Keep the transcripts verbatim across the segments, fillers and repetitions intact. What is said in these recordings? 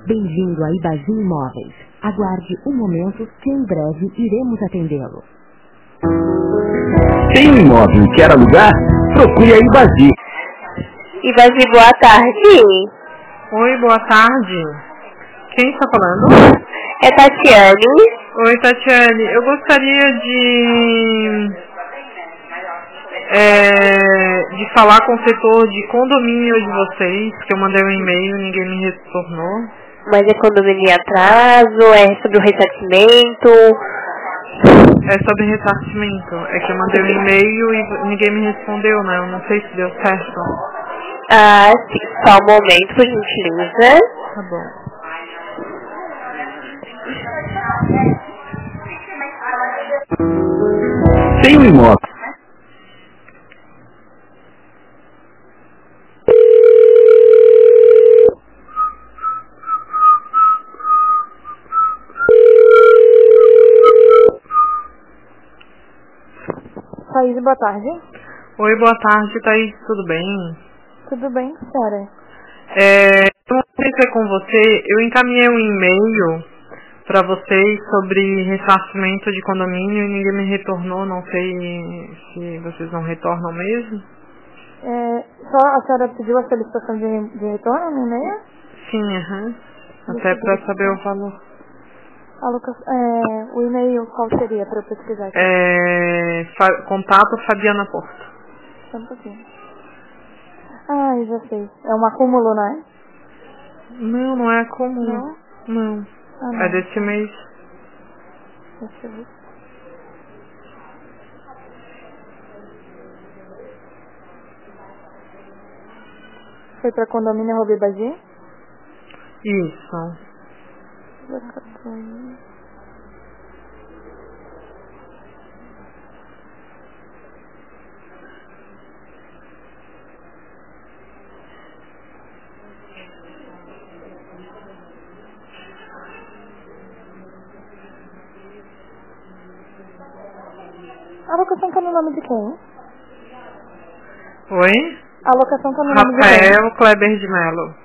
Bem-vindo a Ibazi Imóveis. Aguarde um momento que em breve iremos atendê-lo. Tem um imóvel e quer alugar? Procure a Ibazi. Ibazi, boa tarde. Oi, boa tarde. Quem está falando? É Tatiane. Oi, Tatiane. Eu gostaria de, é, de falar com o setor de condomínio de vocês, que eu mandei um e-mail e ninguém me retornou. Mas é condomínio em atraso? É sobre o ressarcimento? É sobre ressarcimento. É que eu mandei um e-mail e ninguém me respondeu, né? Eu não sei se deu certo. Ah, sim. Só um momento, por gentileza. Tá bom. Tem um imóvel. Thaís, boa tarde. Oi, boa tarde, Thaís. Tudo bem? Tudo bem, senhora? É, eu não sei se é com você. Eu encaminhei um e-mail para vocês sobre ressarcimento de condomínio e ninguém me retornou. Não sei se vocês não retornam mesmo. É, só a senhora pediu a solicitação de, de retorno no e-mail? Sim, aham. Deixa Até eu para verificar. saber o valor. A loca- é, o e-mail qual seria para eu pesquisar aqui? É, fa- contato Fabiana Porto. Só um pouquinho. Ah, eu já sei. É um acúmulo, não é? Não, não é comum. Não? Não. Ah, não. É desse mês. Deixa eu ver. Foi para condomínio Robi Bagi? Isso. A locação tá no nome de quem? Oi? A locação tá no nome de quem? Rafael Kleber de Mello.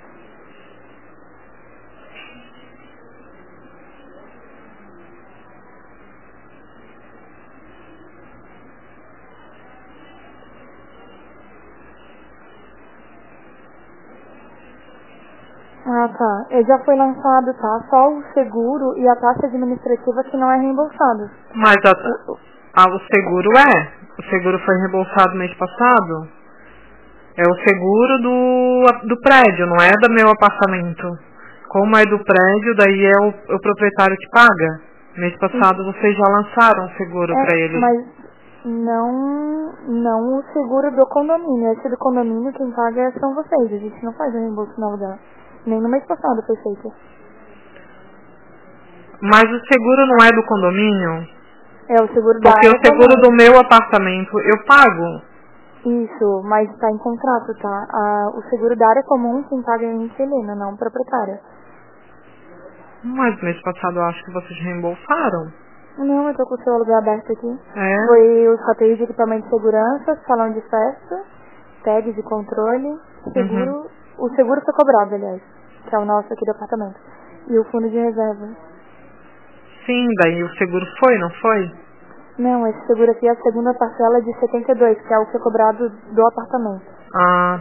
Ah, tá. Ele já foi lançado, tá? Só o seguro e a taxa administrativa que não é reembolsado. Mas a, a, o seguro é. O seguro foi reembolsado mês passado. É o seguro do, do prédio, não é do meu apartamento. Como é do prédio, daí é o, o proprietário que paga. Mês passado vocês já lançaram o seguro É, para ele. mas não, não o seguro do condomínio. Esse do condomínio quem paga são vocês. A gente não faz o reembolso no lugar. Nem no mês passado foi feito. Mas o seguro não é do condomínio? É o seguro da Porque área o seguro comum. do meu apartamento eu pago. Isso, mas está em contrato, tá? Ah, o seguro da área comum quem paga é a inquilina, não o proprietário. Mas mês passado eu acho que vocês reembolsaram. Não, eu tô com o seu aluguel aberto aqui. É? Foi os roteiros de equipamento de segurança, salão de festa, tags de controle, seguro. Uhum. O seguro foi cobrado, aliás, que é o nosso aqui do apartamento. E o fundo de reserva. Sim, daí o seguro foi, não foi? Não, esse seguro aqui é a segunda parcela de setenta e dois, que é o que é cobrado do apartamento. Ah,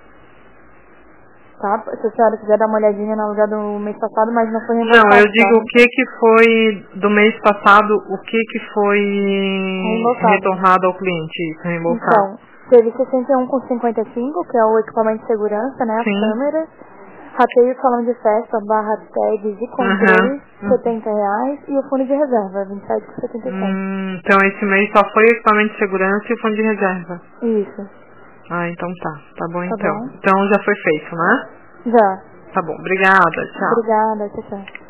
Tá? Se a senhora quiser dar uma olhadinha no lugar do mês passado, mas não foi reembolsado. não, eu digo tá? o que que foi do mês passado, o que que foi Reembolsado. retornado ao cliente, isso, reembolsado. Então, teve sessenta e um com cinquenta e cinco, que é o equipamento de segurança, né? As Sim. câmeras. Rateio salão de festa, barra tags e controles, Uhum. setenta reais. E o fundo de reserva, vinte e sete com setenta e sete. Hum, então esse mês só foi o equipamento de segurança e o fundo de reserva. Isso. Ah, então tá. Tá bom Tá então. bom. Então já foi feito, né? Já. Tá bom, obrigada, tchau. Obrigada, tchau, tchau.